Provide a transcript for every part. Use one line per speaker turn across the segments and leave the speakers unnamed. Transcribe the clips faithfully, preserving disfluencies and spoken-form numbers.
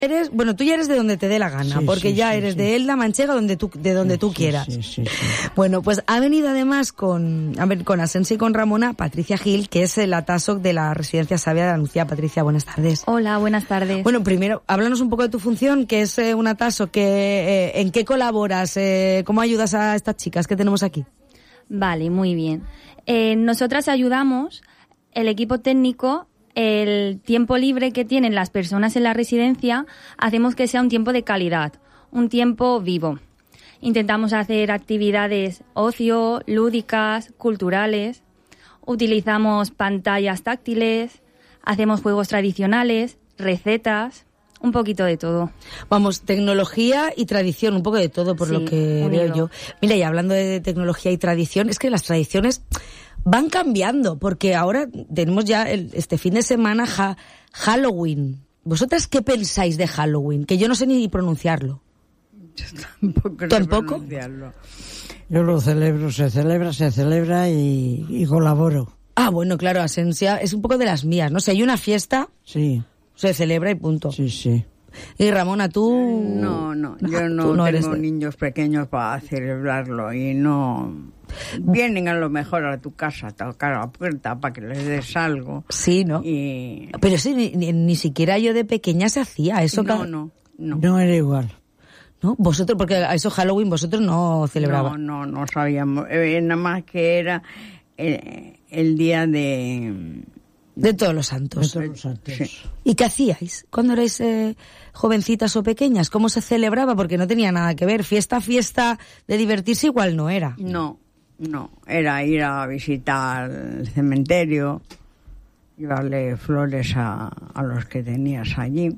Eres, bueno, tú ya eres de donde te dé la gana,
sí,
porque
sí,
ya
sí,
eres
sí.
de Elda, Manchega, donde tú, de donde
sí,
tú
sí,
quieras.
Sí, sí, sí.
Bueno, pues ha venido además con, a ver, con Asensi y con Ramona, Patricia Gil, que es la T A S O C de la Residencia Sabia de Andalucía. Patricia, buenas tardes.
Hola, buenas tardes.
Bueno, primero, háblanos un poco de tu función, que es eh, una T A S O C, que, eh, ¿en qué colaboras? Eh, ¿Cómo ayudas a estas chicas que tenemos aquí?
Vale, muy bien. Eh, nosotras ayudamos el equipo técnico. El tiempo libre que tienen las personas en la residencia, hacemos que sea un tiempo de calidad, un tiempo vivo. Intentamos hacer actividades ocio, lúdicas, culturales. Utilizamos pantallas táctiles, hacemos juegos tradicionales, recetas, un poquito de todo.
Vamos, tecnología y tradición, un poco de todo por
Sí,
lo que
unido.
veo yo. Mira, y hablando de tecnología y tradición, es que las tradiciones van cambiando, porque ahora tenemos ya el, este fin de semana ja, Halloween. ¿Vosotras qué pensáis de Halloween? Que yo no sé ni pronunciarlo.
Yo tampoco sé
¿Tampoco?
pronunciarlo.
Yo lo celebro, se celebra, se celebra y, y colaboro.
Ah, bueno, claro, Asensia es un poco de las mías, ¿no? Si hay una fiesta,
Sí,
se celebra y punto.
sí, sí.
Y Ramona, tú...
No, no, yo no,
tú no eres
tengo
de-
niños pequeños para celebrarlo y no... Vienen a lo mejor a tu casa a tocar a la puerta para que les des algo.
Sí, ¿no?
Y...
Pero sí, ni, ni, ni siquiera yo de pequeña se hacía eso.
No,
ca-
no, no.
No era igual.
¿No? Vosotros, porque a eso Halloween vosotros no celebrabais.
No, no, no sabíamos. Eh, nada más que era el, el día de...
De todos los santos.
De todos los santos.
Sí.
¿Y qué hacíais cuando erais eh, jovencitas o pequeñas? ¿Cómo se celebraba? Porque no tenía nada que ver. Fiesta, fiesta de divertirse igual no era.
No, no. Era ir a visitar el cementerio, llevarle flores a, a los que tenías allí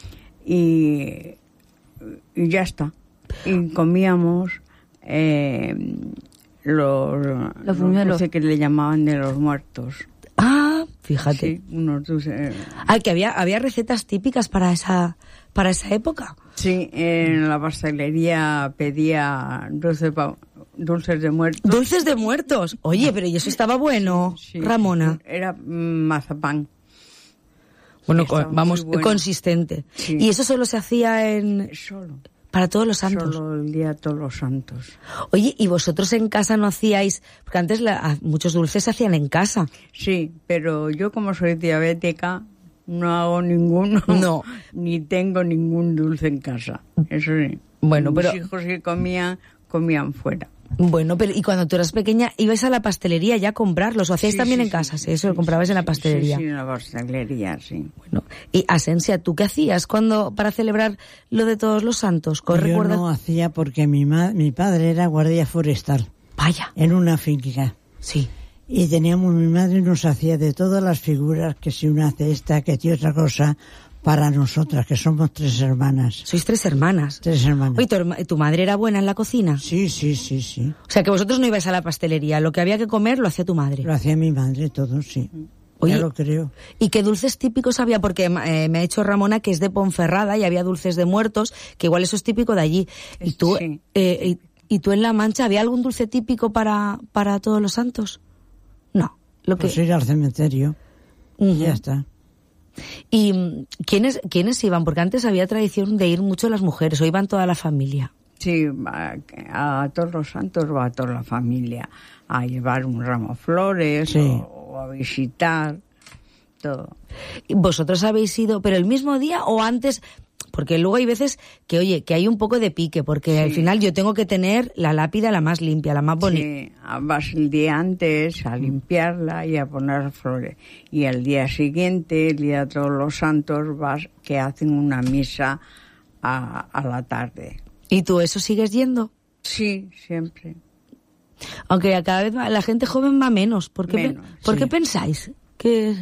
y, y ya está. Y comíamos eh, los,
Los buñuelos.
dulces que le llamaban de los muertos.
Ah, fíjate.
Sí, unos dulces.
Ah, que había, había recetas típicas para esa, para esa época.
Sí, en la pastelería pedía dulce pa- dulces de muertos.
Dulces de muertos. Oye, pero ¿y eso estaba bueno,
Sí,
Ramona?
Era mm, mazapán.
Bueno,
Estaba
co- vamos,
muy bueno.
consistente.
Sí.
Y eso solo se hacía en
Solo.
para todos los santos.
Solo el día de todos los santos.
Oye, ¿y vosotros en casa no hacíais? Porque antes la- a- muchos dulces se hacían en casa.
Sí, pero yo como soy diabética no hago ninguno.
No.
Ni tengo ningún dulce en casa. Eso sí.
Bueno,
Mis
pero-
hijos que comían, comían fuera.
Bueno, pero ¿y cuando tú eras pequeña ibais a la pastelería ya a comprarlos? ¿O hacíais
Sí,
también
sí,
en
sí,
casa?
sí,
Sí, eso lo
sí,
comprabais
sí,
en la
sí,
pastelería.
Sí, sí, en la pastelería, sí.
Bueno, y Asensia, ¿tú qué hacías cuando para celebrar lo de todos los santos? ¿Cómo
Yo
recuerdas?
no hacía porque mi, ma- mi padre era guardia forestal
Vaya,
en una finca.
sí.
Y teníamos, mi madre nos hacía de todas las figuras, que si una hace esta, que si otra cosa, para nosotras, que somos tres hermanas.
Sois tres hermanas.
Tres hermanas.
Oye, ¿tu, herma- ¿tu madre era buena en la cocina?
Sí, sí, sí, sí.
O sea, que vosotros no ibais a la pastelería. Lo que había que comer lo hacía tu madre.
Lo hacía mi madre todo, sí.
Oye,
Ya lo creo.
¿y qué dulces típicos había? Porque eh, me ha dicho Ramona que es de Ponferrada y había dulces de muertos, que igual eso es típico de allí. ¿Y tú,
Sí.
eh, y, y tú en La Mancha, había algún dulce típico para, para todos los santos? No. Lo que...
Pues ir al cementerio.
Ujú.
Y ya está.
¿Y mm, quiénes, quiénes iban? Porque antes había tradición de ir mucho las mujeres, o iban toda la familia.
Sí, a, a todos los santos va toda la familia a llevar un ramo de flores
Sí.
o, o a visitar, todo.
¿Y ¿Vosotros habéis ido, pero el mismo día o antes? Porque luego hay veces que, oye, que hay un poco de pique, porque
Sí.
al final yo tengo que tener la lápida la más limpia, la más bonita.
Sí, vas el día antes a limpiarla y a poner flores. Y el día siguiente, el día de todos los santos, vas que hacen una misa a, a la tarde.
¿Y tú eso sigues yendo?
Sí, siempre.
Aunque cada vez va- la gente joven va menos. ¿Por qué, pe-
Menos,
¿por
sí.
qué pensáis? Que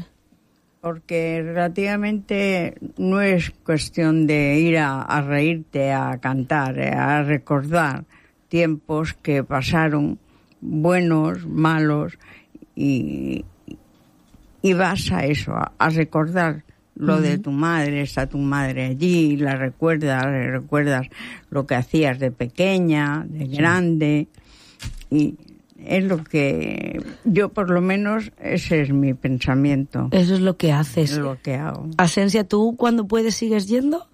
Porque relativamente no es cuestión de ir a, a reírte, a cantar, eh, a recordar tiempos que pasaron, buenos, malos, y, y vas a eso, a, a recordar lo de tu madre, está tu madre allí, la recuerdas, le recuerdas lo que hacías de pequeña, de grande, y es lo que yo, por lo menos, ese es mi pensamiento.
eso es lo que haces.
Es lo que hago.
Asensia, ¿tú cuando puedes sigues yendo?